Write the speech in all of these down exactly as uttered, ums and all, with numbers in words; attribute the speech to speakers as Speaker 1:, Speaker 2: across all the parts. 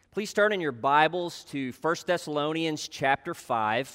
Speaker 1: Please turn in your Bibles to First Thessalonians chapter five.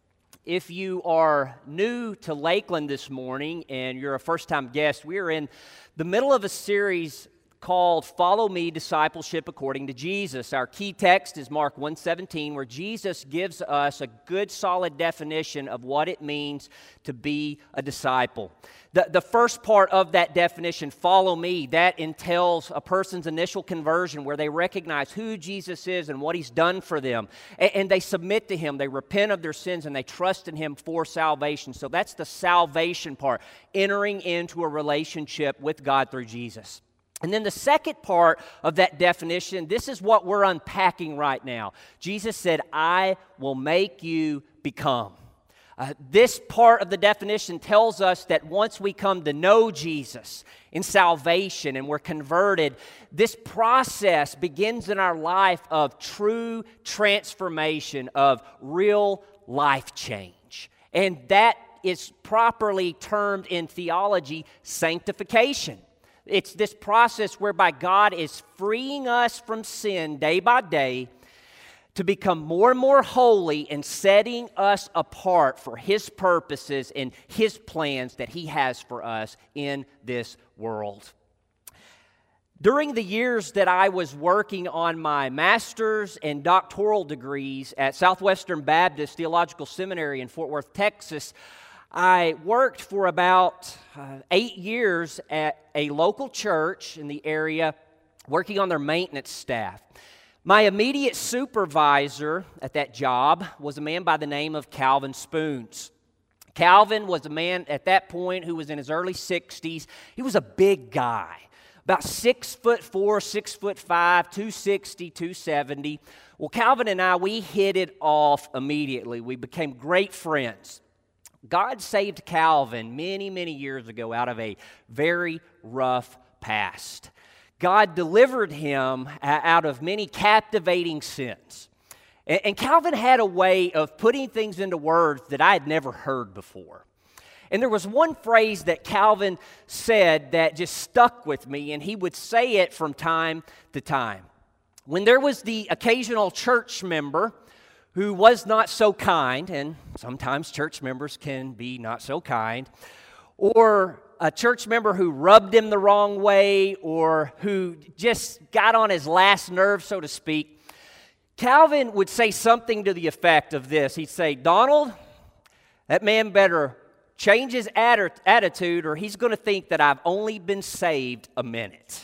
Speaker 1: If you are new to Lakeland this morning and you're a first-time guest, we are in the middle of a series called Follow Me, Discipleship According to Jesus. Our key text is Mark one seventeen, where Jesus gives us a good, solid definition of what it means to be a disciple. The, the first part of that definition, follow me, that entails a person's initial conversion where they recognize who Jesus is and what He's done for them. And, and they submit to Him, they repent of their sins, and they trust in Him for salvation. So that's the salvation part, entering into a relationship with God through Jesus. And then the second part of that definition, this is what we're unpacking right now. Jesus said, I will make you become. Uh, this part of the definition tells us that once we come to know Jesus in salvation and we're converted, this process begins in our life of true transformation, of real life change. And that is properly termed in theology sanctification. It's this process whereby God is freeing us from sin day by day to become more and more holy and setting us apart for His purposes and His plans that He has for us in this world. During the years that I was working on my master's and doctoral degrees at Southwestern Baptist Theological Seminary in Fort Worth, Texas, I worked for about uh, eight years at a local church in the area, working on their maintenance staff. My immediate supervisor at that job was a man by the name of Calvin Spoons. Calvin was a man at that point who was in his early sixties. He was a big guy, about six foot four, six foot five, two sixty, two seventy. Well, Calvin and I, we hit it off immediately. We became great friends. God saved Calvin many, many years ago out of a very rough past. God delivered him out of many captivating sins. And Calvin had a way of putting things into words that I had never heard before. And there was one phrase that Calvin said that just stuck with me, and he would say it from time to time. When there was the occasional church member who was not so kind, and sometimes church members can be not so kind, or a church member who rubbed him the wrong way, or who just got on his last nerve, so to speak, Calvin would say something to the effect of this. He'd say, Donald, that man better change his attitude, or he's going to think that I've only been saved a minute.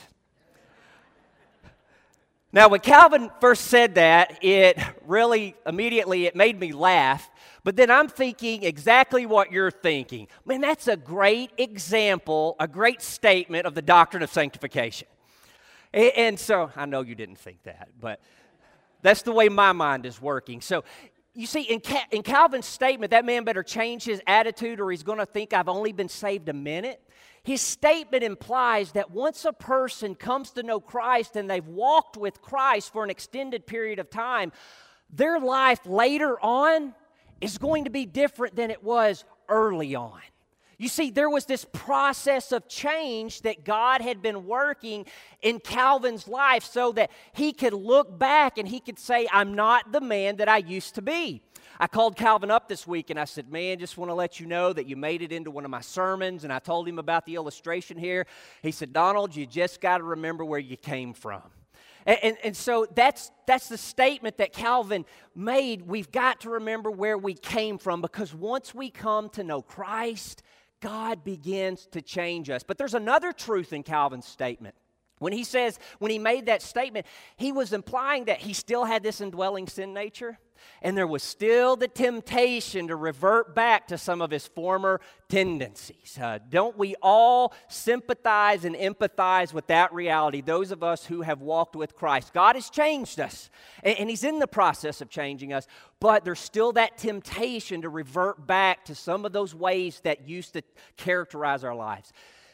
Speaker 1: Now, when Calvin first said that, it really, immediately, it made me laugh. But then I'm thinking exactly what you're thinking. Man, that's a great example, a great statement of the doctrine of sanctification. And, and so, I know you didn't think that, but that's the way my mind is working. So, you see, in, Cal- in Calvin's statement, that man better change his attitude or he's going to think I've only been saved a minute. His statement implies that once a person comes to know Christ and they've walked with Christ for an extended period of time, their life later on is going to be different than it was early on. You see, there was this process of change that God had been working in Calvin's life so that he could look back and he could say, I'm not the man that I used to be. I called Calvin up this week and I said, man, just want to let you know that you made it into one of my sermons. And I told him about the illustration here. He said, Donald, you just got to remember where you came from. And, and, and so that's, that's the statement that Calvin made. We've got to remember where we came from, because once we come to know Christ, God begins to change us. But there's another truth in Calvin's statement. When he says, when he made that statement, he was implying that he still had this indwelling sin nature, and there was still the temptation to revert back to some of his former tendencies. Uh, don't we all sympathize and empathize with that reality, those of us who have walked with Christ? God has changed us, and, and He's in the process of changing us, but there's still that temptation to revert back to some of those ways that used to characterize our lives.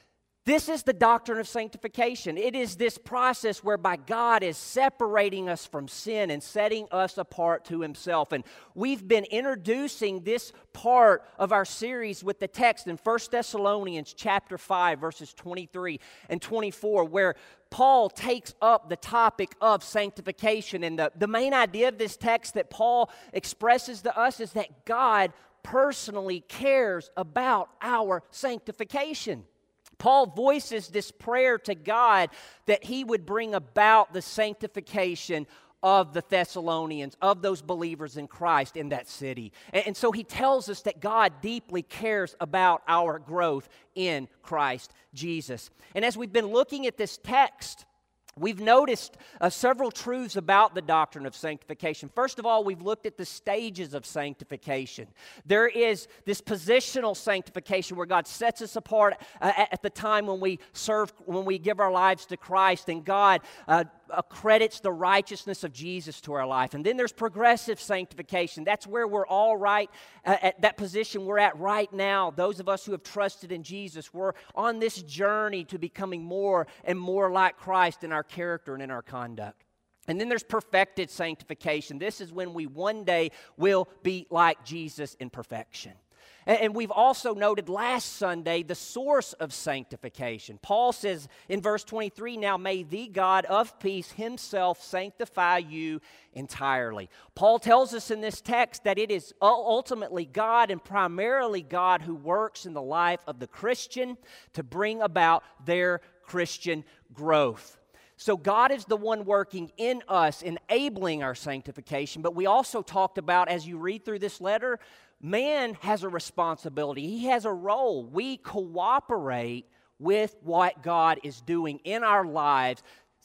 Speaker 1: This is the doctrine of sanctification. It is this process whereby God is separating us from sin and setting us apart to Himself. And we've been introducing this part of our series with the text in First Thessalonians chapter five, verses twenty-three and twenty-four, where Paul takes up the topic of sanctification. And the, the main idea of this text that Paul expresses to us is that God personally cares about our sanctification. Paul voices this prayer to God that He would bring about the sanctification of the Thessalonians, of those believers in Christ in that city. And, and so he tells us that God deeply cares about our growth in Christ Jesus. And as we've been looking at this text, we've noticed uh, several truths about the doctrine of sanctification. First of all, we've looked at the stages of sanctification. There is this positional sanctification where God sets us apart uh, at the time when we serve, when we give our lives to Christ, and God uh, accredits the righteousness of Jesus to our life. And then there's progressive sanctification. That's where we're all right uh, at that position we're at right now. Those of us who have trusted in Jesus, we're on this journey to becoming more and more like Christ in our character and in our conduct. And then there's perfected sanctification. This is when we one day will be like Jesus in perfection. And we've also noted last Sunday the source of sanctification. Paul says in verse twenty-three, "Now may the God of peace Himself sanctify you entirely." Paul tells us in this text that it is ultimately God and primarily God who works in the life of the Christian to bring about their Christian growth. So God is the one working in us, enabling our sanctification. But we also talked about, as you read through this letter, man has a responsibility. He has a role. We cooperate with what God is doing in our lives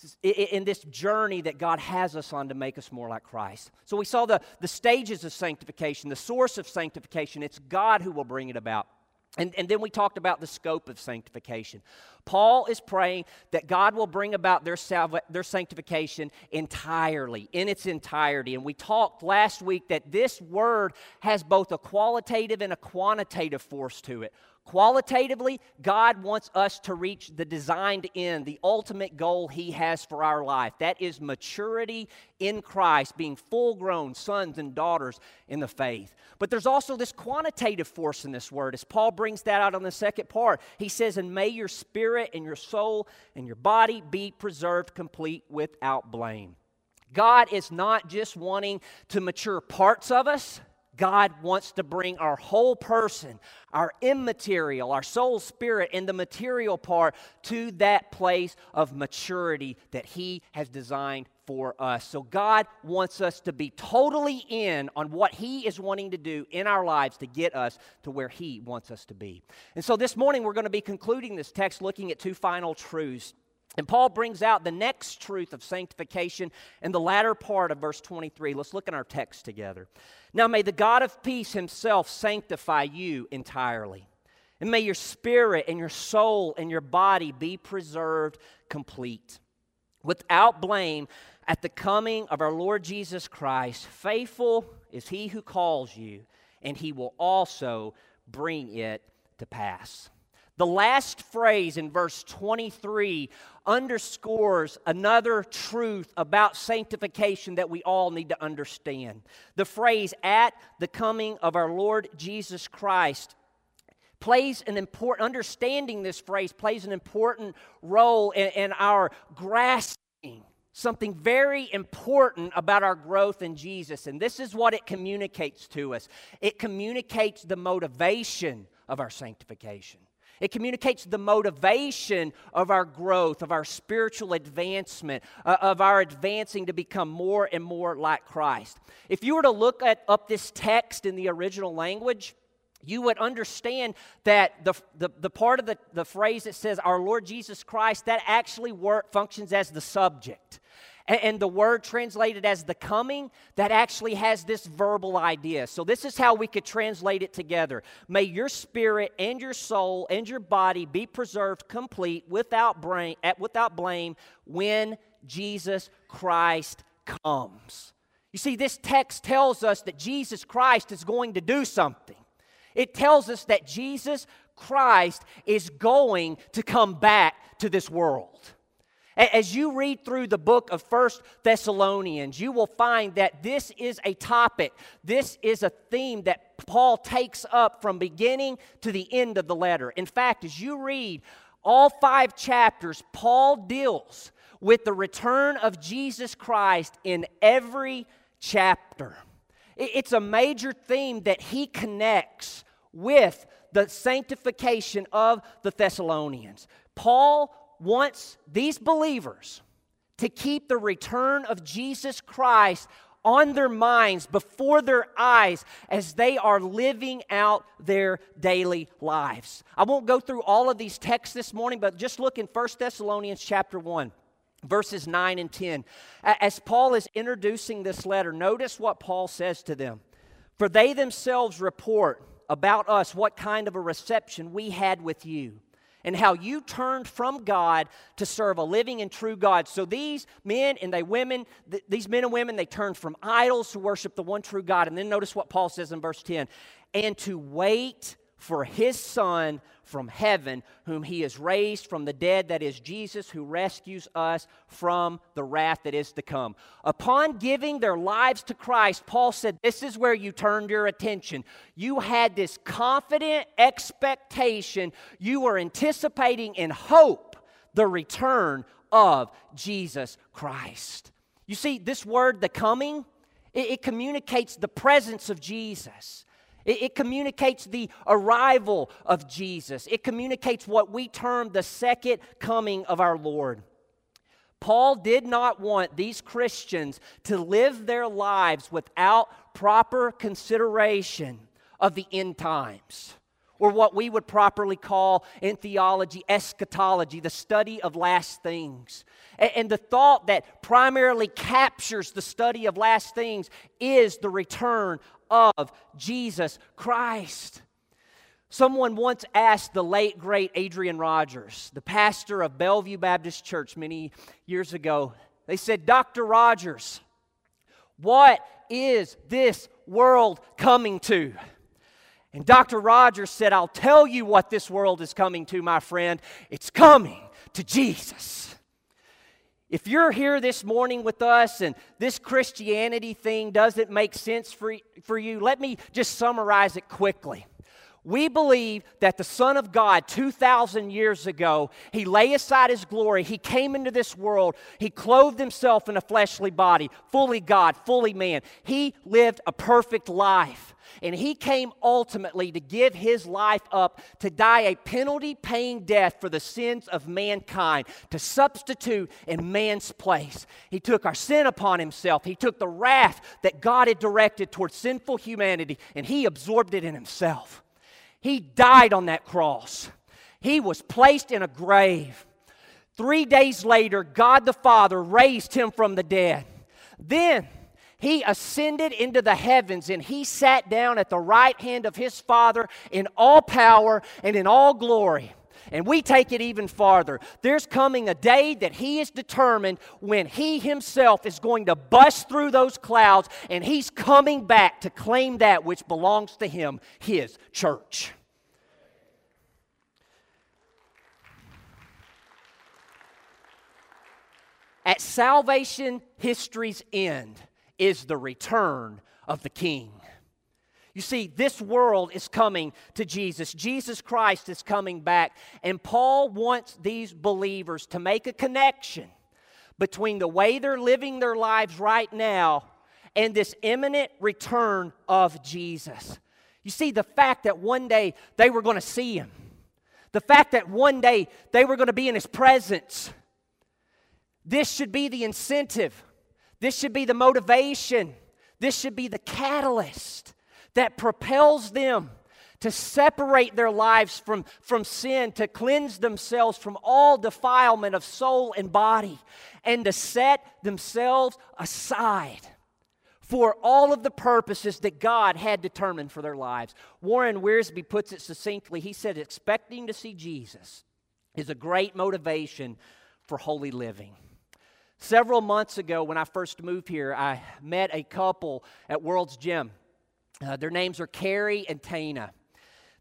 Speaker 1: in this journey that God has us on to make us more like Christ. So we saw the, the stages of sanctification, the source of sanctification. It's God who will bring it about. And, and then we talked about the scope of sanctification. Paul is praying that God will bring about their, salva- their sanctification entirely, in its entirety. And we talked last week that this word has both a qualitative and a quantitative force to it. Qualitatively, God wants us to reach the designed end, the ultimate goal He has for our life. That is maturity in Christ, being full-grown sons and daughters in the faith. But there's also this quantitative force in this word, as Paul brings that out on the second part. He says, "And may your spirit and your soul and your body be preserved complete without blame." God is not just wanting to mature parts of us. God wants to bring our whole person, our immaterial, our soul, spirit, and the material part to that place of maturity that He has designed for us. So God wants us to be totally in on what He is wanting to do in our lives to get us to where He wants us to be. And so this morning we're going to be concluding this text looking at two final truths. And Paul brings out the next truth of sanctification in the latter part of verse twenty-three. Let's look at our text together. "Now may the God of peace Himself sanctify you entirely. And may your spirit and your soul and your body be preserved complete, without blame at the coming of our Lord Jesus Christ. Faithful is He who calls you, and He will also bring it to pass." The last phrase in verse twenty-three underscores another truth about sanctification that we all need to understand. The phrase, "at the coming of our Lord Jesus Christ," plays an important, understanding this phrase plays an important role in, in our grasping something very important about our growth in Jesus. And this is what it communicates to us. It communicates the motivation of our sanctification. It communicates the motivation of our growth, of our spiritual advancement, uh, of our advancing to become more and more like Christ. If you were to look at up this text in the original language, you would understand that the, the, the part of the, the phrase that says our Lord Jesus Christ, that actually work, functions as the subject. And the word translated as the coming, that actually has this verbal idea. So this is how we could translate it together. May your spirit and your soul and your body be preserved complete without blame, without blame when Jesus Christ comes. You see, this text tells us that Jesus Christ is going to do something. It tells us that Jesus Christ is going to come back to this world. As you read through the book of First Thessalonians, you will find that this is a topic, this is a theme that Paul takes up from beginning to the end of the letter. In fact, as you read all five chapters, Paul deals with the return of Jesus Christ in every chapter. It's a major theme that he connects with the sanctification of the Thessalonians. Paul wants these believers to keep the return of Jesus Christ on their minds, before their eyes, as they are living out their daily lives. I won't go through all of these texts this morning, but just look in First Thessalonians chapter one, verses nine and ten. As Paul is introducing this letter, notice what Paul says to them. For they themselves report about us what kind of a reception we had with you, and how you turned from God to serve a living and true God. So these men and they women, th- these men and women, they turned from idols to worship the one true God. And then notice what Paul says in verse ten. And to wait for his Son from heaven, whom he has raised from the dead, that is Jesus, who rescues us from the wrath that is to come. Upon giving their lives to Christ, Paul said, this is where you turned your attention. You had this confident expectation. You were anticipating in hope the return of Jesus Christ. You see, this word, the coming, it, it communicates the presence of Jesus. It, it communicates the arrival of Jesus. It communicates what we term the second coming of our Lord. Paul did not want these Christians to live their lives without proper consideration of the end times, or what we would properly call in theology eschatology, the study of last things. And the thought that primarily captures the study of last things is the return of Jesus Christ. Someone once asked the late, great Adrian Rogers, the pastor of Bellevue Baptist Church many years ago, they said, Doctor Rogers, what is this world coming to? And Doctor Rogers said, I'll tell you what this world is coming to, my friend. It's coming to Jesus. If you're here this morning with us and this Christianity thing doesn't make sense for, for you, let me just summarize it quickly. We believe that the Son of God two thousand years ago, He laid aside His glory. He came into this world. He clothed Himself in a fleshly body, fully God, fully man. He lived a perfect life. And He came ultimately to give His life up, to die a penalty-paying death for the sins of mankind, to substitute in man's place. He took our sin upon Himself. He took the wrath that God had directed towards sinful humanity, and He absorbed it in Himself. He died on that cross. He was placed in a grave. Three days later, God the Father raised Him from the dead. Then He ascended into the heavens, and He sat down at the right hand of His Father in all power and in all glory. And we take it even farther. There's coming a day that He is determined when He Himself is going to bust through those clouds, and He's coming back to claim that which belongs to Him, His church. At salvation history's end is the return of the King. You see, this world is coming to Jesus. Jesus Christ is coming back. And Paul wants these believers to make a connection between the way they're living their lives right now and this imminent return of Jesus. You see, the fact that one day they were going to see Him, the fact that one day they were going to be in His presence, this should be the incentive. This should be the motivation. This should be the catalyst that propels them to separate their lives from, from sin, to cleanse themselves from all defilement of soul and body, and to set themselves aside for all of the purposes that God had determined for their lives. Warren Wiersbe puts it succinctly. He said, expecting to see Jesus is a great motivation for holy living. Several months ago, when I first moved here, I met a couple at World's Gym. Uh, their names are Carrie and Tana.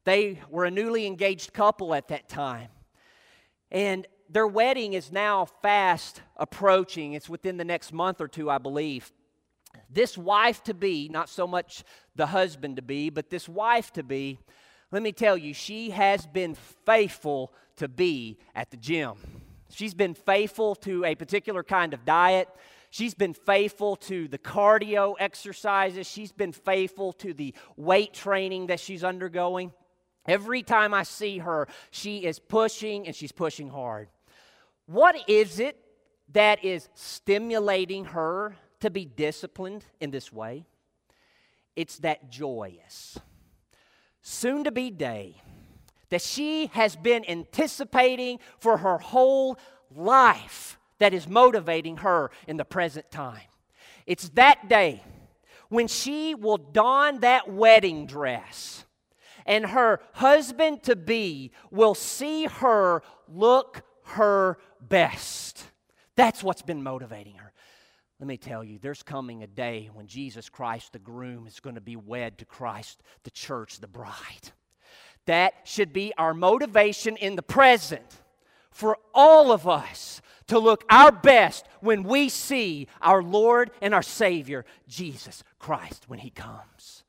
Speaker 1: They were a newly engaged couple at that time. And their wedding is now fast approaching. It's within the next month or two, I believe. This wife-to-be, not so much the husband-to-be, but this wife-to-be, let me tell you, she has been faithful to be at the gym. She's been faithful to a particular kind of diet. She's been faithful to the cardio exercises. She's been faithful to the weight training that she's undergoing. Every time I see her, she is pushing, and she's pushing hard. What is it that is stimulating her to be disciplined in this way? It's that joyous, soon-to-be day that she has been anticipating for her whole life that is motivating her in the present time. It's that day when she will don that wedding dress, and her husband-to-be will see her look her best. That's what's been motivating her. Let me tell you, there's coming a day when Jesus Christ, the groom, is going to be wed to Christ, the church, the bride. That should be our motivation in the present for all of us to look our best when we see our Lord and our Savior, Jesus Christ, when He comes.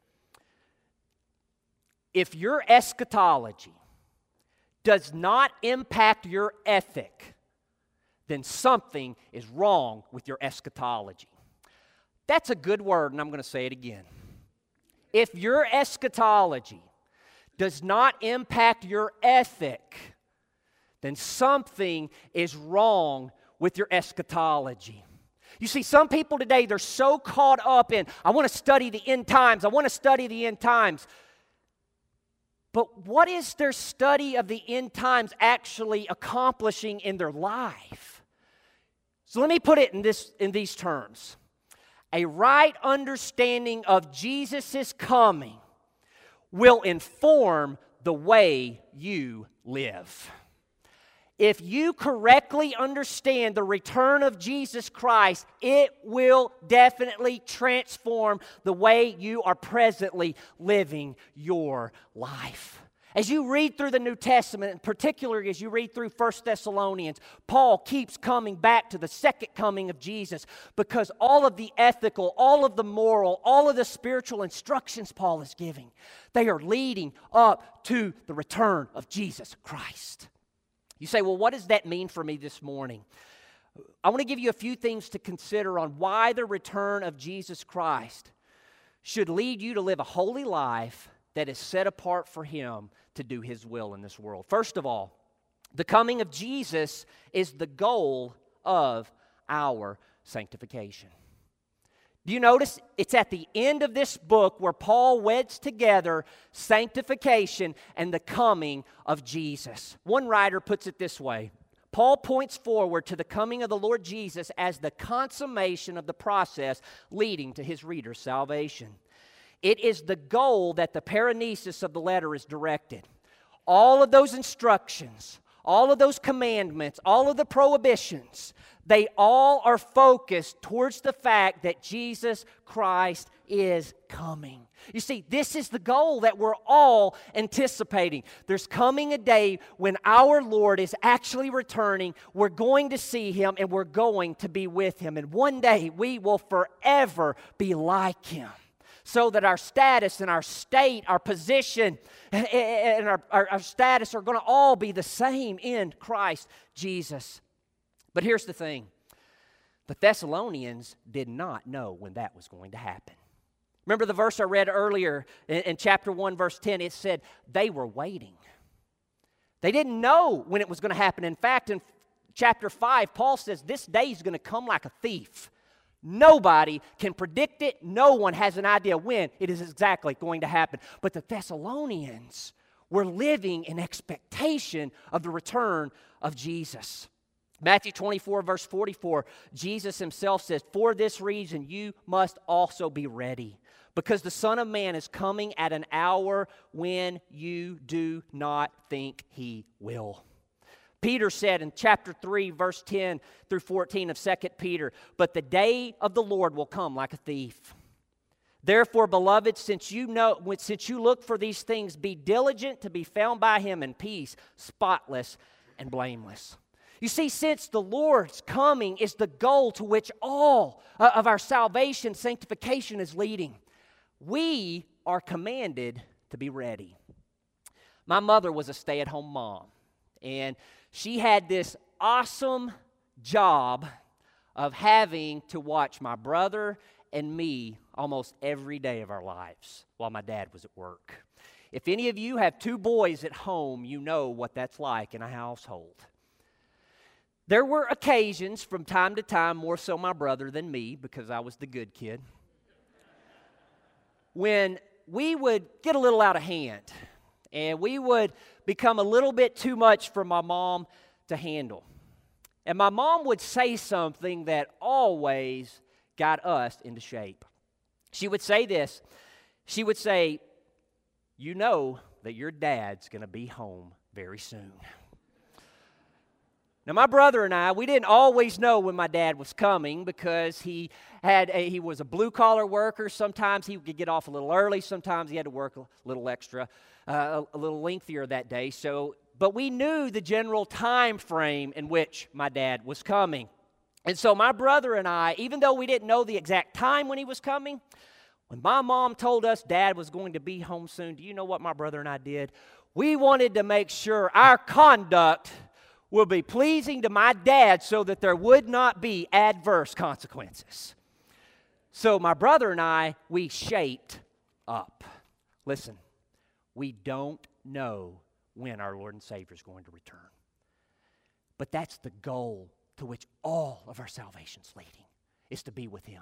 Speaker 1: If your eschatology does not impact your ethic, then something is wrong with your eschatology. That's a good word, and I'm going to say it again. If your eschatology does not impact your ethic, then something is wrong with your eschatology. You see, some people today, they're so caught up in, I want to study the end times, I want to study the end times. But what is their study of the end times actually accomplishing in their life? So let me put it in, this, in these terms. A right understanding of Jesus' coming will inform the way you live. If you correctly understand the return of Jesus Christ, it will definitely transform the way you are presently living your life. As you read through the New Testament, and particularly as you read through First Thessalonians, Paul keeps coming back to the second coming of Jesus because all of the ethical, all of the moral, all of the spiritual instructions Paul is giving, they are leading up to the return of Jesus Christ. You say, well, what does that mean for me this morning? I want to give you a few things to consider on why the return of Jesus Christ should lead you to live a holy life that is set apart for Him to do His will in this world. First of all, the coming of Jesus is the goal of our sanctification. Do you notice it's at the end of this book where Paul weds together sanctification and the coming of Jesus? One writer puts it this way. Paul points forward to the coming of the Lord Jesus as the consummation of the process leading to his reader's salvation. It is the goal that the paranesis of the letter is directed. All of those instructions, all of those commandments, all of the prohibitions, they all are focused towards the fact that Jesus Christ is coming. You see, this is the goal that we're all anticipating. There's coming a day when our Lord is actually returning. We're going to see Him and we're going to be with Him. And one day we will forever be like Him. So that our status and our state, our position, and our, our, our status are going to all be the same in Christ Jesus. But here's the thing. The Thessalonians did not know when that was going to happen. Remember the verse I read earlier in, in chapter one, verse ten? It said they were waiting. They didn't know when it was going to happen. In fact, in chapter five, Paul says this day is going to come like a thief. Nobody can predict it. No one has an idea when it is exactly going to happen. But the Thessalonians were living in expectation of the return of Jesus. Matthew twenty-four, verse forty-four, Jesus Himself says, "For this reason you must also be ready, because the Son of Man is coming at an hour when you do not think He will." Peter said in chapter three, verse ten through fourteen of Second Peter, "But the day of the Lord will come like a thief. Therefore, beloved, since you know, since you look for these things, be diligent to be found by him in peace, spotless and blameless. You see, since the Lord's coming is the goal to which all of our salvation, sanctification is leading, we are commanded to be ready. My mother was a stay-at-home mom, and she had this awesome job of having to watch my brother and me almost every day of our lives while my dad was at work. If any of you have two boys at home, you know what that's like in a household. There were occasions from time to time, more so my brother than me, because I was the good kid, when we would get a little out of hand, and we would become a little bit too much for my mom to handle. And my mom would say something that always got us into shape. She would say this. She would say, "You know that your dad's going to be home very soon." Now, my brother and I, we didn't always know when my dad was coming because he had a, he was a blue-collar worker. Sometimes he could get off a little early. Sometimes he had to work a little extra, uh, a, a little lengthier that day. So, but we knew the general time frame in which my dad was coming. And so my brother and I, even though we didn't know the exact time when he was coming, when my mom told us Dad was going to be home soon, do you know what my brother and I did? We wanted to make sure our conduct will be pleasing to my dad so that there would not be adverse consequences. So my brother and I, we shaped up. Listen, we don't know when our Lord and Savior is going to return. But that's the goal to which all of our salvation is leading, is to be with Him.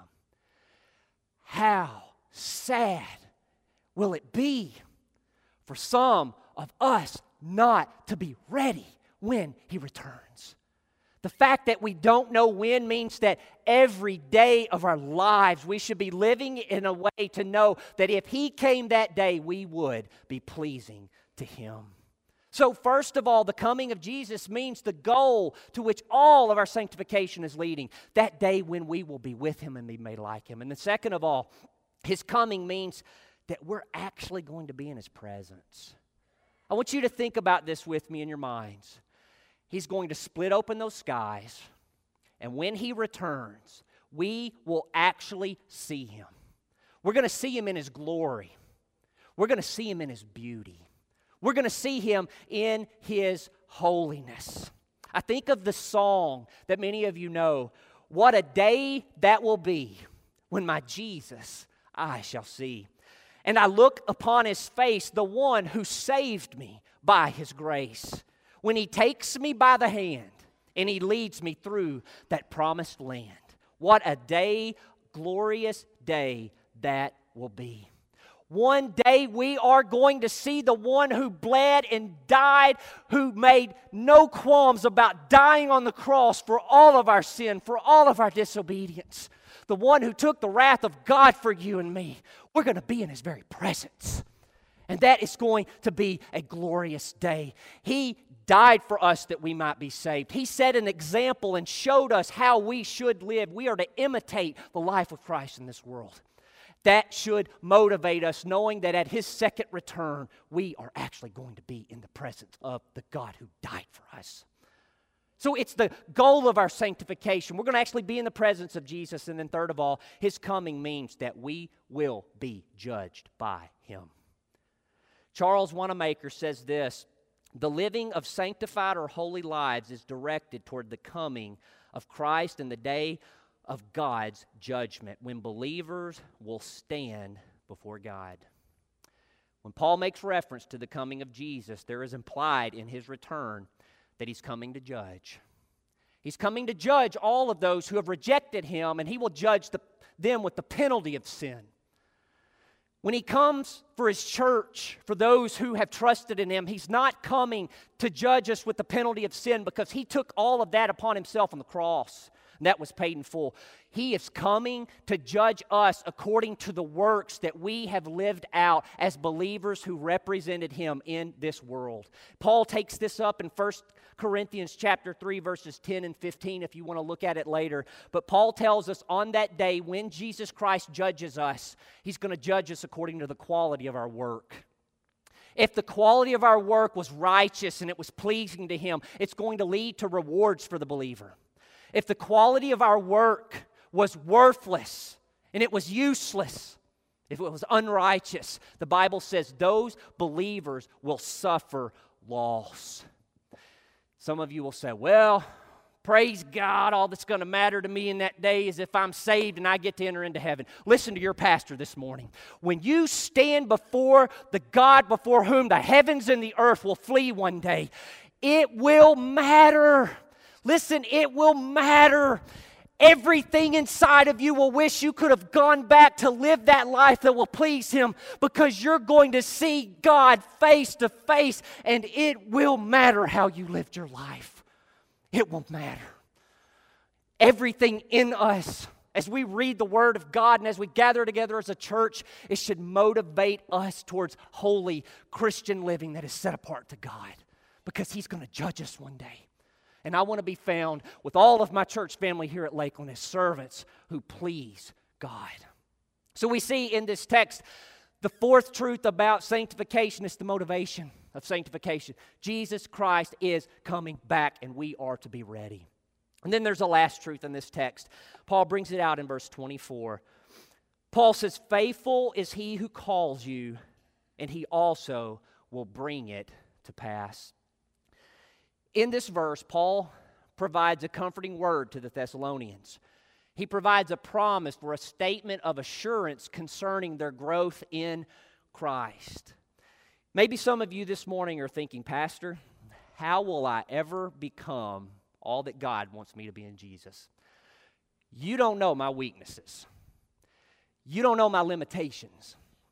Speaker 1: How sad will it be for some of us not to be ready when He returns? The fact that we don't know when means that every day of our lives we should be living in a way to know that if He came that day, we would be pleasing to Him. So first of all, the coming of Jesus means the goal to which all of our sanctification is leading, that day when we will be with Him and be made like Him. And then second of all, His coming means that we're actually going to be in His presence. I want you to think about this with me in your minds. He's going to split open those skies, and when He returns, we will actually see Him. We're going to see Him in His glory. We're going to see Him in His beauty. We're going to see Him in His holiness. I think of the song that many of you know, "What a day that will be when my Jesus I shall see. And I look upon His face, the one who saved me by His grace. When He takes me by the hand and He leads me through that promised land. What a day, glorious day that will be." One day we are going to see the one who bled and died, who made no qualms about dying on the cross for all of our sin, for all of our disobedience. The one who took the wrath of God for you and me. We're going to be in His very presence. And that is going to be a glorious day. He died for us that we might be saved. He set an example and showed us how we should live. We are to imitate the life of Christ in this world. That should motivate us, knowing that at His second return, we are actually going to be in the presence of the God who died for us. So it's the goal of our sanctification. We're going to actually be in the presence of Jesus. And then third of all, His coming means that we will be judged by Him. Charles Wanamaker says this: "The living of sanctified or holy lives is directed toward the coming of Christ and the day of God's judgment, when believers will stand before God." When Paul makes reference to the coming of Jesus, there is implied in His return that He's coming to judge. He's coming to judge all of those who have rejected Him, and He will judge the, them with the penalty of sin. When He comes for His church, for those who have trusted in Him, He's not coming to judge us with the penalty of sin, because He took all of that upon Himself on the cross. And that was paid in full. He is coming to judge us according to the works that we have lived out as believers who represented Him in this world. Paul takes this up in First Corinthians chapter three, verses ten and fifteen, if you want to look at it later. But Paul tells us on that day when Jesus Christ judges us, He's going to judge us according to the quality of our work. If the quality of our work was righteous and it was pleasing to Him, it's going to lead to rewards for the believer. If the quality of our work was worthless and it was useless, if it was unrighteous, the Bible says those believers will suffer loss. Some of you will say, well, praise God, all that's going to matter to me in that day is if I'm saved and I get to enter into heaven. Listen to your pastor this morning. When you stand before the God before whom the heavens and the earth will flee one day, it will matter. Listen, it will matter. Everything inside of you will wish you could have gone back to live that life that will please Him, because you're going to see God face to face, and it will matter how you lived your life. It will matter. Everything in us, as we read the Word of God and as we gather together as a church, it should motivate us towards holy Christian living that is set apart to God, because He's going to judge us one day. And I want to be found with all of my church family here at Lakeland as servants who please God. So we see in this text, the fourth truth about sanctification is the motivation of sanctification. Jesus Christ is coming back, and we are to be ready. And then there's a last truth in this text. Paul brings it out in verse twenty-four. Paul says, faithful is He who calls you, and He also will bring it to pass. In this verse, Paul provides a comforting word to the Thessalonians. He provides a promise for a statement of assurance concerning their growth in Christ. Maybe some of you this morning are thinking, Pastor, how will I ever become all that God wants me to be in Jesus? You don't know my weaknesses. You don't know my limitations.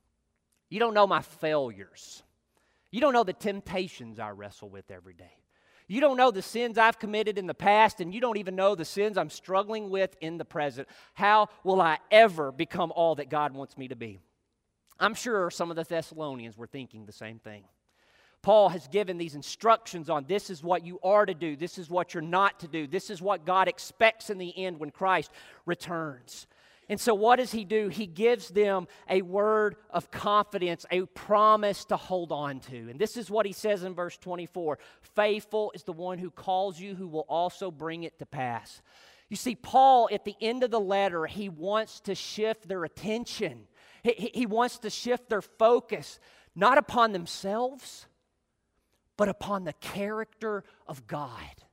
Speaker 1: You don't know my failures. You don't know the temptations I wrestle with every day. You don't know the sins I've committed in the past, and you don't even know the sins I'm struggling with in the present. How will I ever become all that God wants me to be? I'm sure some of the Thessalonians were thinking the same thing. Paul has given these instructions on this is what you are to do, this is what you're not to do, this is what God expects in the end when Christ returns. And so what does he do? He gives them a word of confidence, a promise to hold on to. And this is what he says in verse twenty-four. Faithful is the one who calls you, who will also bring it to pass. You see, Paul, at the end of the letter, he wants to shift their attention. He, he wants to shift their focus, not upon themselves, but upon the character of God.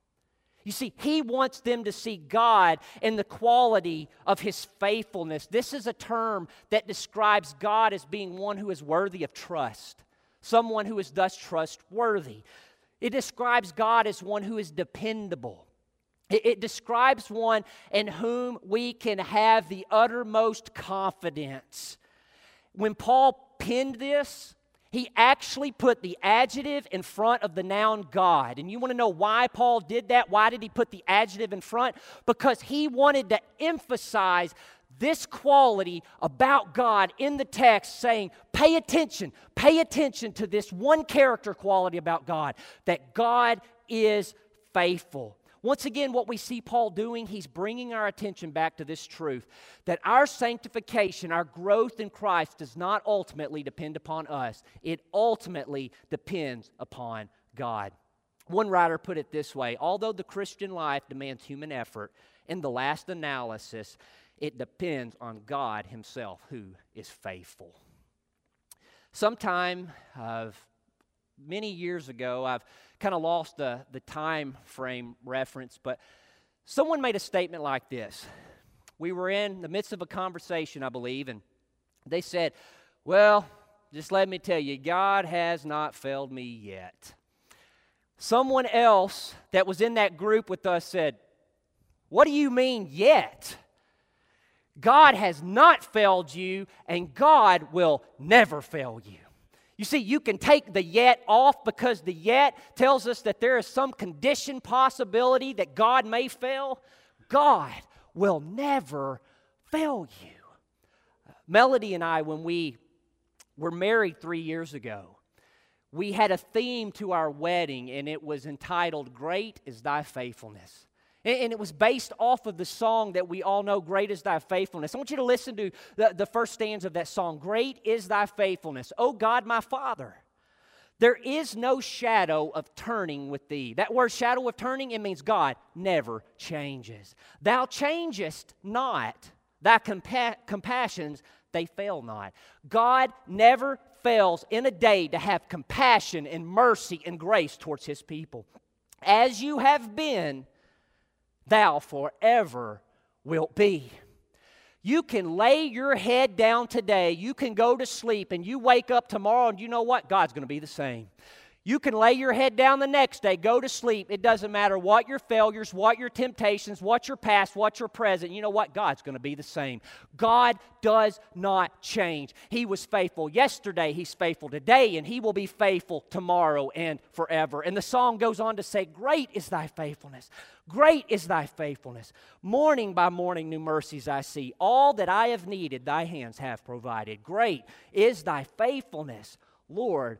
Speaker 1: You see, he wants them to see God in the quality of His faithfulness. This is a term that describes God as being one who is worthy of trust, someone who is thus trustworthy. It describes God as one who is dependable. It, it describes one in whom we can have the uttermost confidence. When Paul penned this, he actually put the adjective in front of the noun God. And you want to know why Paul did that? Why did he put the adjective in front? Because he wanted to emphasize this quality about God in the text, saying, pay attention, pay attention to this one character quality about God, that God is faithful. Once again, what we see Paul doing, he's bringing our attention back to this truth, that our sanctification, our growth in Christ does not ultimately depend upon us. It ultimately depends upon God. One writer put it this way: although the Christian life demands human effort, in the last analysis, it depends on God Himself, who is faithful. Sometime of many years ago, I've kind of lost the, the time frame reference, but someone made a statement like this. We were in the midst of a conversation, I believe, and they said, well, just let me tell you, God has not failed me yet. Someone else that was in that group with us said, what do you mean yet? God has not failed you, and God will never fail you. You see, you can take the yet off, because the yet tells us that there is some condition possibility that God may fail. God will never fail you. Melody and I, when we were married three years ago, we had a theme to our wedding, and it was entitled, Great is Thy Faithfulness. And it was based off of the song that we all know, Great is Thy Faithfulness. I want you to listen to the, the first stanza of that song. Great is Thy faithfulness, O God my Father. There is no shadow of turning with Thee. That word shadow of turning, it means God never changes. Thou changest not. Thy compa- compassions, they fail not. God never fails in a day to have compassion and mercy and grace towards His people. As you have been, Thou forever wilt be. You can lay your head down today, you can go to sleep, and you wake up tomorrow, and you know what? God's going to be the same. You can lay your head down the next day, go to sleep. It doesn't matter what your failures, what your temptations, what your past, what your present. You know what? God's going to be the same. God does not change. He was faithful yesterday, He's faithful today, and He will be faithful tomorrow and forever. And the song goes on to say, Great is Thy faithfulness. Great is Thy faithfulness. Morning by morning new mercies I see. All that I have needed, Thy hands have provided. Great is Thy faithfulness, Lord,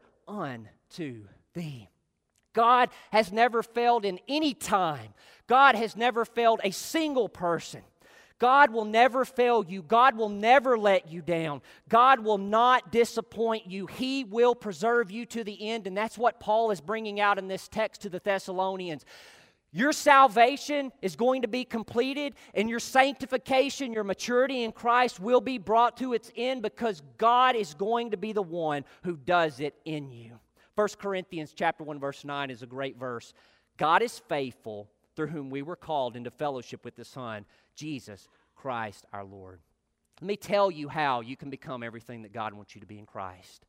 Speaker 1: unto Thee. God has never failed in any time. God has never failed a single person. God will never fail you. God will never let you down. God will not disappoint you. He will preserve you to the end, and that's what Paul is bringing out in this text to the Thessalonians. Your salvation is going to be completed, and your sanctification, your maturity in Christ will be brought to its end because God is going to be the one who does it in you. First Corinthians chapter one, verse nine is a great verse. God is faithful, through whom we were called into fellowship with the Son, Jesus Christ our Lord. Let me tell you how you can become everything that God wants you to be in Christ.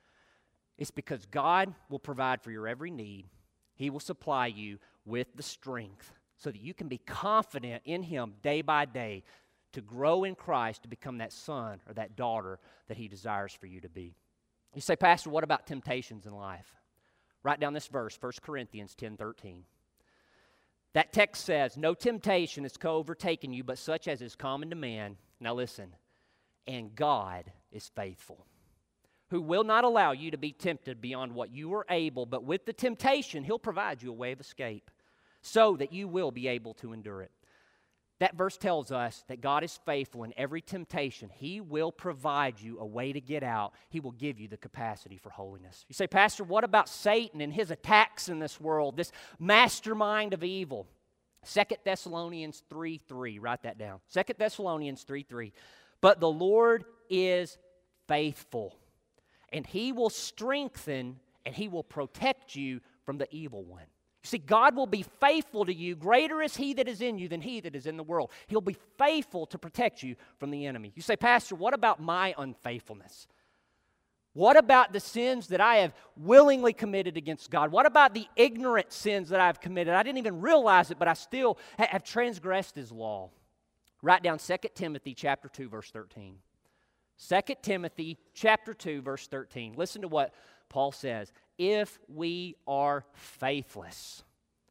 Speaker 1: It's because God will provide for your every need. He will supply you with the strength so that you can be confident in Him day by day to grow in Christ, to become that son or that daughter that He desires for you to be. You say, Pastor, what about temptations in life? Write down this verse, First Corinthians ten thirteen. That text says, no temptation has overtaken you, but such as is common to man. Now listen, and God is faithful, who will not allow you to be tempted beyond what you are able, but with the temptation, He'll provide you a way of escape so that you will be able to endure it. That verse tells us that God is faithful in every temptation. He will provide you a way to get out. He will give you the capacity for holiness. You say, Pastor, what about Satan and his attacks in this world, this mastermind of evil? Second Thessalonians three three, write that down. Second Thessalonians three three. But the Lord is faithful, and He will strengthen and He will protect you from the evil one. You see, God will be faithful to you. Greater is He that is in you than he that is in the world. He'll be faithful to protect you from the enemy. You say, Pastor, what about my unfaithfulness? What about the sins that I have willingly committed against God? What about the ignorant sins that I've committed? I didn't even realize it, but I still have transgressed His law. Write down Second Timothy chapter two, verse thirteen. Second Timothy chapter two, verse thirteen. Listen to what Paul says. If we are faithless,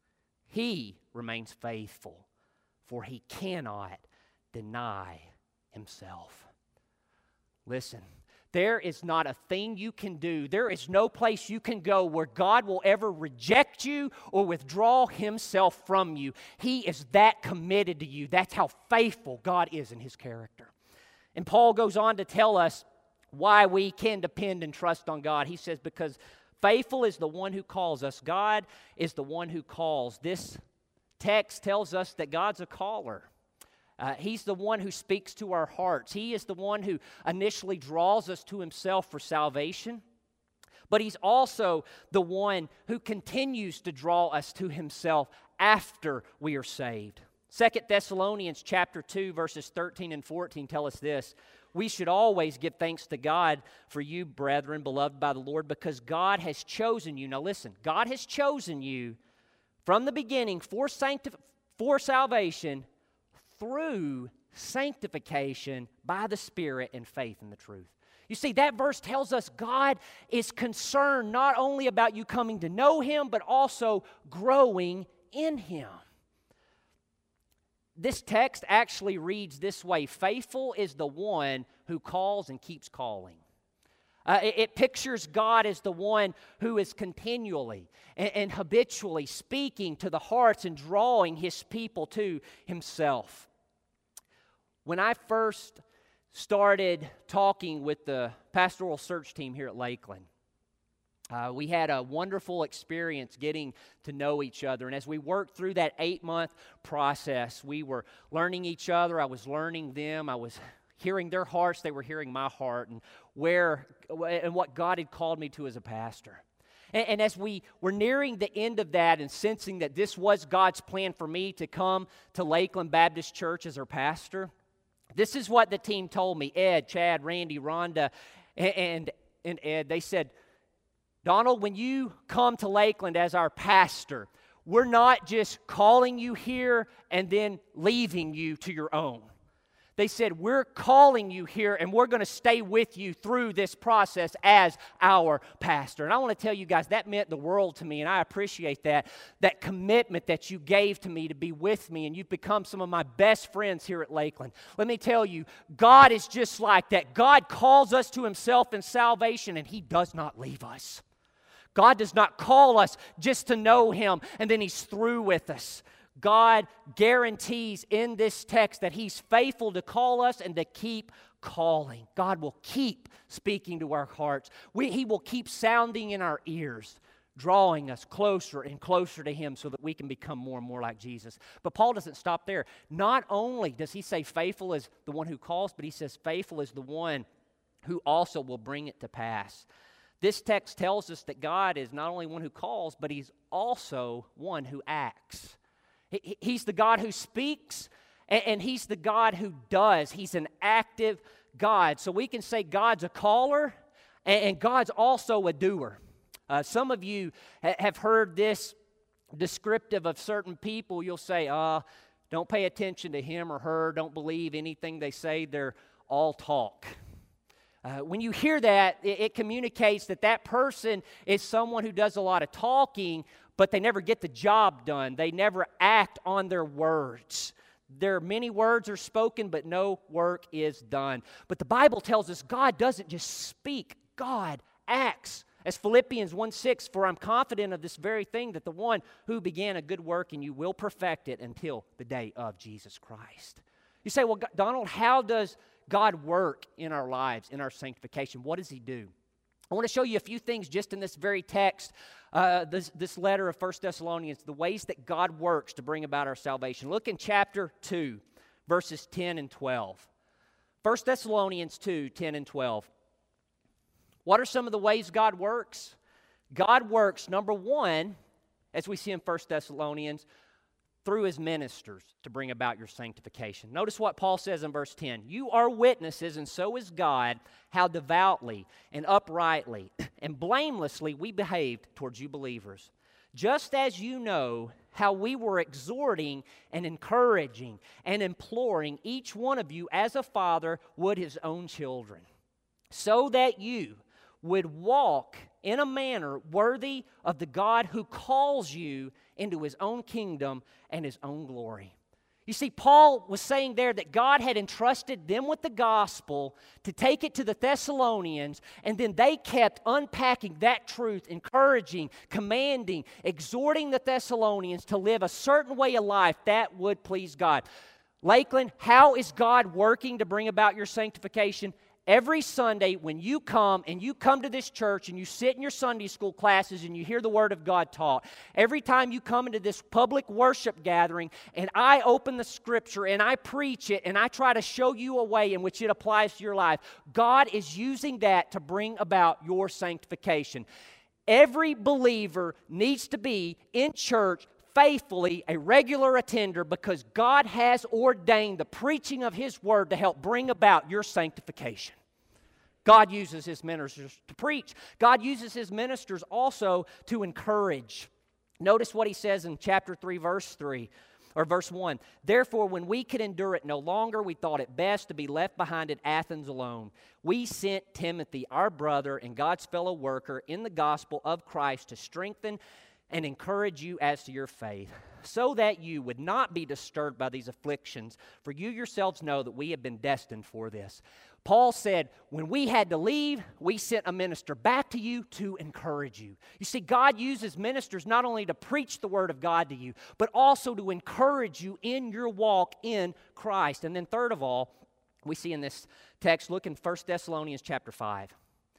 Speaker 1: He remains faithful, for He cannot deny Himself. Listen, there is not a thing you can do, there is no place you can go where God will ever reject you or withdraw Himself from you. He is that committed to you. That's how faithful God is in His character. And Paul goes on to tell us why we can depend and trust on God. He says, because faithful is the one who calls us. God is the one who calls. This text tells us that God's a caller. Uh, he's the one who speaks to our hearts. He is the one who initially draws us to Himself for salvation. But He's also the one who continues to draw us to Himself after we are saved. Second Thessalonians chapter two, verses thirteen and fourteen tell us this. We should always give thanks to God for you, brethren, beloved by the Lord, because God has chosen you. Now listen, God has chosen you from the beginning for, sanctif- for salvation through sanctification by the Spirit and faith in the truth. You see, that verse tells us God is concerned not only about you coming to know Him, but also growing in Him. This text actually reads this way. Faithful is the one who calls and keeps calling. Uh, it, it pictures God as the one who is continually and, and habitually speaking to the hearts and drawing His people to Himself. When I first started talking with the pastoral search team here at Lakeland, uh, we had a wonderful experience getting to know each other. And as we worked through that eight-month process, we were learning each other. I was learning them. I was hearing their hearts. They were hearing my heart and where and what God had called me to as a pastor. And, and as we were nearing the end of that and sensing that this was God's plan for me to come to Lakeland Baptist Church as our pastor, this is what the team told me. Ed, Chad, Randy, Rhonda, and, and, and Ed, they said, Donald, when you come to Lakeland as our pastor, we're not just calling you here and then leaving you to your own. They said, we're calling you here and we're going to stay with you through this process as our pastor. And I want to tell you guys, that meant the world to me, and I appreciate that, that commitment that you gave to me to be with me, and you've become some of my best friends here at Lakeland. Let me tell you, God is just like that. God calls us to Himself in salvation, and He does not leave us. God does not call us just to know Him, and then He's through with us. God guarantees in this text that He's faithful to call us and to keep calling. God will keep speaking to our hearts. We, he will keep sounding in our ears, drawing us closer and closer to Him so that we can become more and more like Jesus. But Paul doesn't stop there. Not only does he say faithful is the one who calls, but he says faithful is the one who also will bring it to pass. This text tells us that God is not only one who calls, but He's also one who acts. He's the God who speaks, and He's the God who does. He's an active God. So we can say God's a caller, and God's also a doer. Uh, some of you have heard this descriptive of certain people. You'll say, uh, don't pay attention to him or her. Don't believe anything they say. They're all talk. Uh, when you hear that, it, it communicates that that person is someone who does a lot of talking, but they never get the job done. They never act on their words. There are many words are spoken, but no work is done. But the Bible tells us God doesn't just speak. God acts. As Philippians one six, for I'm confident of this very thing, that the one who began a good work in you will perfect it until the day of Jesus Christ. You say, well, Donald, how does God work in our lives, in our sanctification? What does He do? I want to show you a few things just in this very text, uh, this, this letter of First Thessalonians, the ways that God works to bring about our salvation. Look in chapter two, verses ten and twelve. First Thessalonians two, ten and twelve. What are some of the ways God works? God works, number one, as we see in First Thessalonians, through His ministers to bring about your sanctification. Notice what Paul says in verse ten. You are witnesses, and so is God, how devoutly and uprightly and blamelessly we behaved towards you believers. Just as you know how we were exhorting and encouraging and imploring each one of you as a father would his own children, so that you would walk in a manner worthy of the God who calls you into His own kingdom and His own glory. You see, Paul was saying there that God had entrusted them with the gospel to take it to the Thessalonians, and then they kept unpacking that truth, encouraging, commanding, exhorting the Thessalonians to live a certain way of life that would please God. Lakeland, how is God working to bring about your sanctification? Every Sunday when you come and you come to this church and you sit in your Sunday school classes and you hear the Word of God taught, every time you come into this public worship gathering and I open the Scripture and I preach it and I try to show you a way in which it applies to your life, God is using that to bring about your sanctification. Every believer needs to be in church faithfully a regular attender, because God has ordained the preaching of His Word to help bring about your sanctification. God uses His ministers to preach. God uses His ministers also to encourage. Notice what He says in chapter three, verse three, or verse one. Therefore, when we could endure it no longer, we thought it best to be left behind at Athens alone. We sent Timothy, our brother and God's fellow worker in the gospel of Christ, to strengthen and encourage you as to your faith, so that you would not be disturbed by these afflictions, for you yourselves know that we have been destined for this. Paul said, when we had to leave, we sent a minister back to you to encourage you. You see, God uses ministers not only to preach the Word of God to you, but also to encourage you in your walk in Christ. And then third of all, we see in this text, look in First Thessalonians chapter five.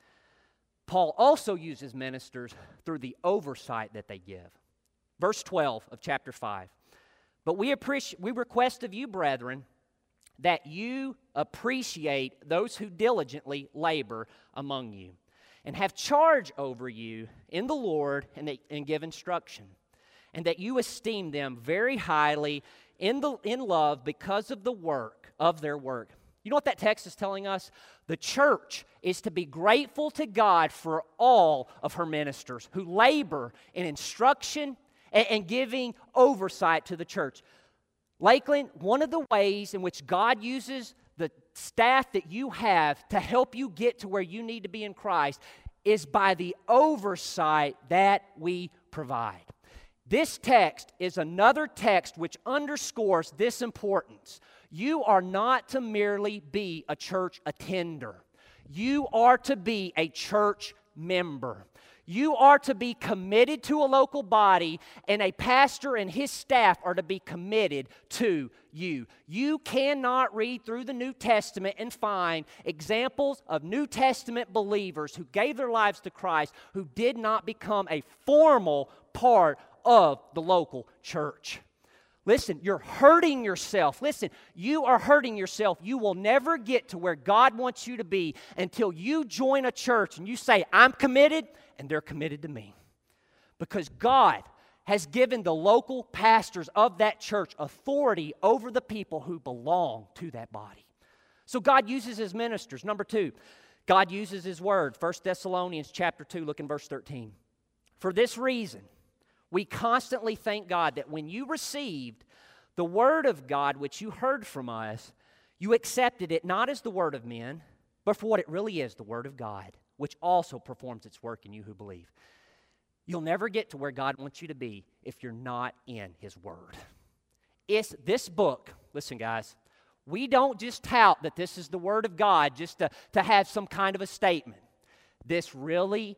Speaker 1: Paul also uses ministers through the oversight that they give. Verse twelve of chapter five. But we appreciate, we request of you, brethren, that you appreciate those who diligently labor among you, and have charge over you in the Lord, and, they, and give instruction, and that you esteem them very highly in, the, in love because of the work, of their work. You know what that text is telling us? The church is to be grateful to God for all of her ministers who labor in instruction and, and giving oversight to the church. Lakeland, one of the ways in which God uses the staff that you have to help you get to where you need to be in Christ is by the oversight that we provide. This text is another text which underscores this importance. You are not to merely be a church attender. You are to be a church member. You are to be committed to a local body, and a pastor and his staff are to be committed to you. You cannot read through the New Testament and find examples of New Testament believers who gave their lives to Christ who did not become a formal part of the local church. Listen, you're hurting yourself. Listen, you are hurting yourself. You will never get to where God wants you to be until you join a church and you say, I'm committed, and they're committed to me. Because God has given the local pastors of that church authority over the people who belong to that body. So God uses His ministers. Number two, God uses His Word. First Thessalonians chapter two, look in verse thirteen. For this reason, we constantly thank God that when you received the Word of God which you heard from us, you accepted it not as the word of men, but for what it really is, the Word of God, which also performs its work in you who believe. You'll never get to where God wants you to be if you're not in His Word. It's this book, listen guys, we don't just tout that this is the Word of God just to, to have some kind of a statement. This really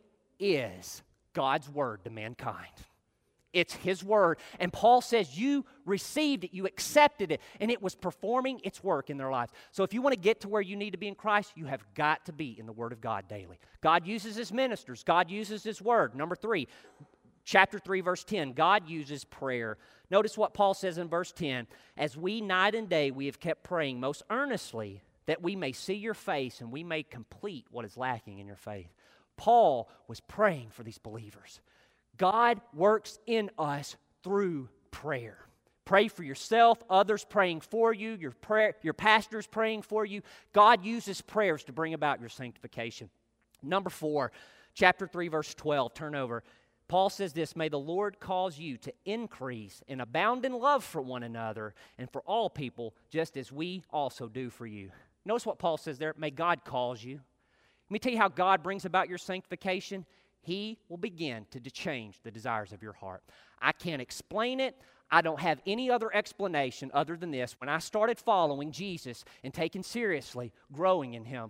Speaker 1: is God's Word to mankind. It's His Word. And Paul says you received it, you accepted it, and it was performing its work in their lives. So if you want to get to where you need to be in Christ, you have got to be in the Word of God daily. God uses His ministers. God uses His Word. Number three, chapter three, verse ten, God uses prayer. Notice what Paul says in verse ten. As we night and day we have kept praying most earnestly that we may see your face and we may complete what is lacking in your faith. Paul was praying for these believers. God works in us through prayer. Pray for yourself, others praying for you, your prayer, your pastors praying for you. God uses prayers to bring about your sanctification. Number four, chapter three, verse twelve, turn over. Paul says this, may the Lord cause you to increase and abound in love for one another and for all people, just as we also do for you. Notice what Paul says there, may God cause you. Let me tell you how God brings about your sanctification. He will begin to change the desires of your heart. I can't explain it. I don't have any other explanation other than this. When I started following Jesus and taking seriously, growing in Him,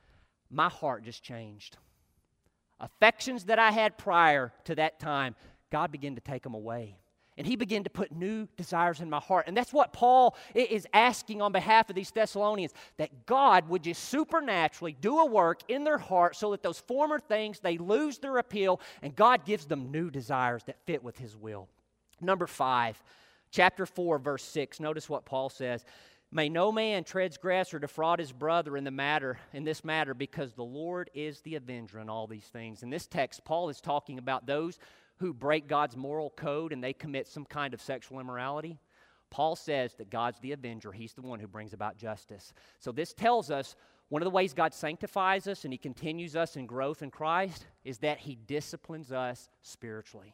Speaker 1: my heart just changed. Affections that I had prior to that time, God began to take them away. And He began to put new desires in my heart. And that's what Paul is asking on behalf of these Thessalonians, that God would just supernaturally do a work in their heart so that those former things, they lose their appeal, and God gives them new desires that fit with His will. Number five, chapter four, verse six, notice what Paul says. May no man transgress or defraud his brother in the matter, in this matter, because the Lord is the avenger in all these things. In this text, Paul is talking about those who break God's moral code and they commit some kind of sexual immorality. Paul says that God's the avenger. He's the one who brings about justice. So this tells us one of the ways God sanctifies us and He continues us in growth in Christ is that He disciplines us spiritually.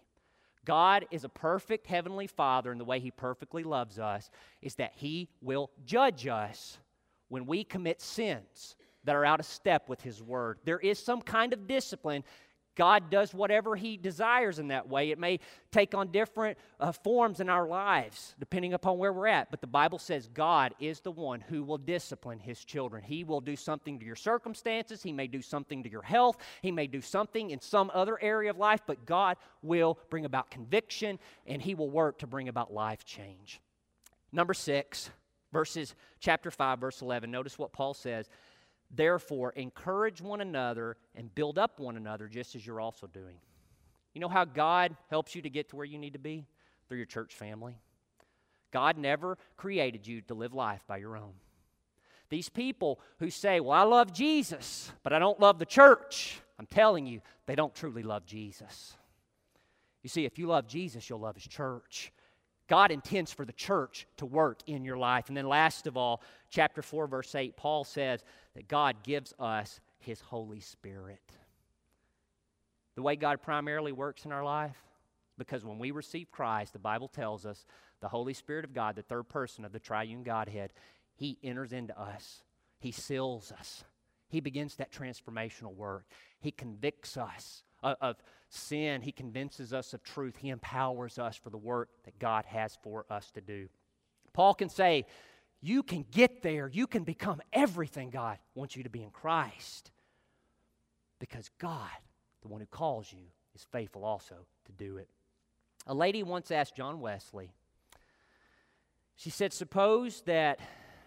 Speaker 1: God is a perfect heavenly Father, and the way He perfectly loves us is that He will judge us when we commit sins that are out of step with His Word. There is some kind of discipline God does whatever He desires in that way. It may take on different uh, forms in our lives, depending upon where we're at. But the Bible says God is the one who will discipline His children. He will do something to your circumstances. He may do something to your health. He may do something in some other area of life. But God will bring about conviction, and He will work to bring about life change. Number six, verses chapter five, verse eleven. Notice what Paul says. Therefore, encourage one another and build up one another just as you're also doing. You know how God helps you to get to where you need to be? Through your church family. God never created you to live life by your own. These people who say, well, I love Jesus, but I don't love the church, I'm telling you, they don't truly love Jesus. You see, if you love Jesus, you'll love His church. God intends for the church to work in your life. And then last of all, chapter four, verse eight, Paul says that God gives us His Holy Spirit. The way God primarily works in our life, because when we receive Christ, the Bible tells us the Holy Spirit of God, the third person of the triune Godhead, He enters into us. He seals us. He begins that transformational work. He convicts us of, of sin. He convinces us of truth. He empowers us for the work that God has for us to do. Paul can say, you can get there. You can become everything God wants you to be in Christ. Because God, the one who calls you, is faithful also to do it. A lady once asked John Wesley, she said, suppose that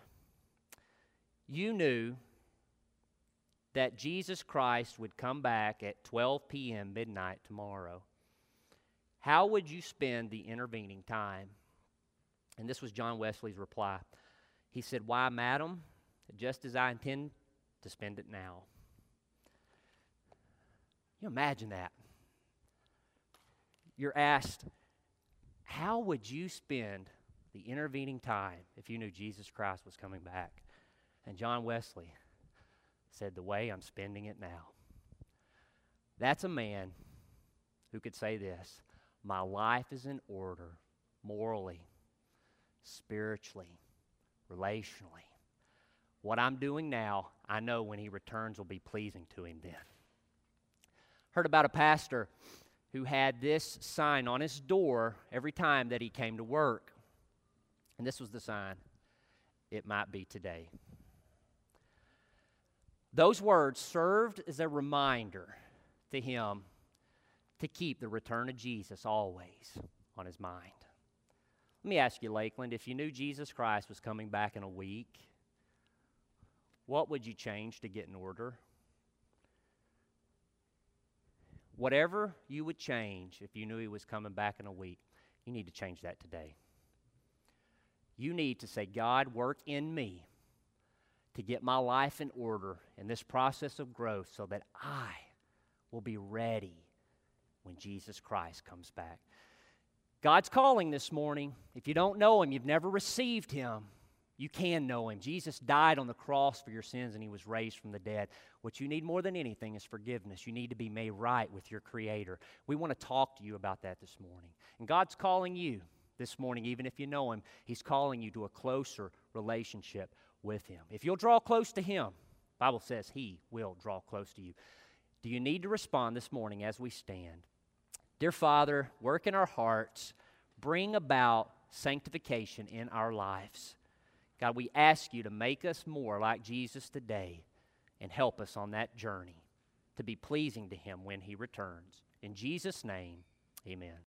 Speaker 1: you knew that Jesus Christ would come back at twelve p.m. midnight tomorrow. How would you spend the intervening time? And this was John Wesley's reply. He said, why, madam, just as I intend to spend it now. You imagine that. You're asked, how would you spend the intervening time if you knew Jesus Christ was coming back? And John Wesley said, the way I'm spending it now. That's a man who could say this, my life is in order morally, spiritually, relationally. What I'm doing now, I know when He returns will be pleasing to Him then. Heard about a pastor who had this sign on his door every time that he came to work. And this was the sign, it might be today. Those words served as a reminder to him to keep the return of Jesus always on his mind. Let me ask you, Lakeland, if you knew Jesus Christ was coming back in a week, what would you change to get in order? Whatever you would change if you knew He was coming back in a week, you need to change that today. You need to say, God, work in me to get my life in order in this process of growth so that I will be ready when Jesus Christ comes back. God's calling this morning. If you don't know Him, you've never received Him, you can know Him. Jesus died on the cross for your sins and He was raised from the dead. What you need more than anything is forgiveness. You need to be made right with your Creator. We want to talk to you about that this morning. And God's calling you this morning, even if you know Him, He's calling you to a closer relationship with Him. If you'll draw close to Him, the Bible says He will draw close to you. Do you need to respond this morning as we stand? Dear Father, work in our hearts. Bring about sanctification in our lives. God, we ask You to make us more like Jesus today and help us on that journey to be pleasing to Him when He returns. In Jesus' name, amen.